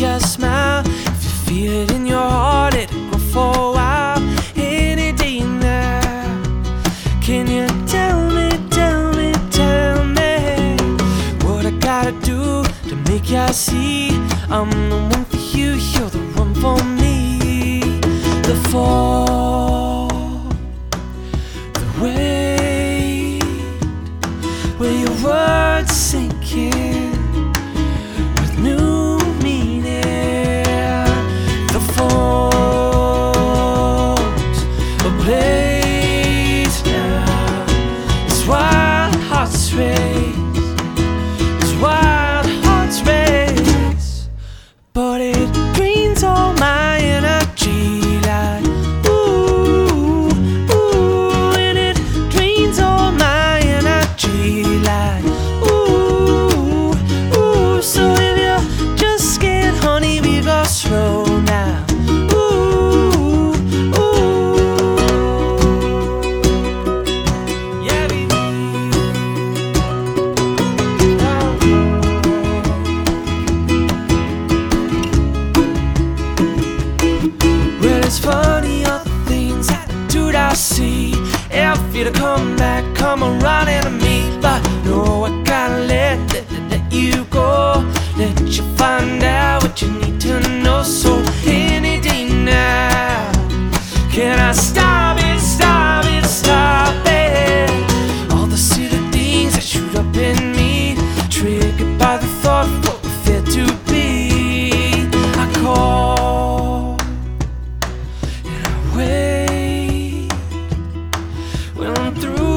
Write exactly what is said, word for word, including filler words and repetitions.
you smile. If you feel it in your heart, let it grow for a while. Any day now, can you tell me, tell me, tell me what I gotta do to make you see I'm the one for you, you're the one for me. The fall, the weight, where your words sink in with new meaning. The forms ablaze now. It's wild hearts race, it's wild hearts race, but it drains all my energy like ooh, ooh, and it drains all my energy like ooh, ooh. So if you're just scared, honey, we go slow now. Ooh, ooh, yeah, baby. Well, it's funny all the things that do I see. If you to come back, come around to me. But no, I gotta let, let, let you go. Let you find out what you need to know. So any day now, can I stop it, stop it, stop it? All the silly things that shoot up in me, triggered by the thought of what we're fit to be. I call and I wait. Well, I'm through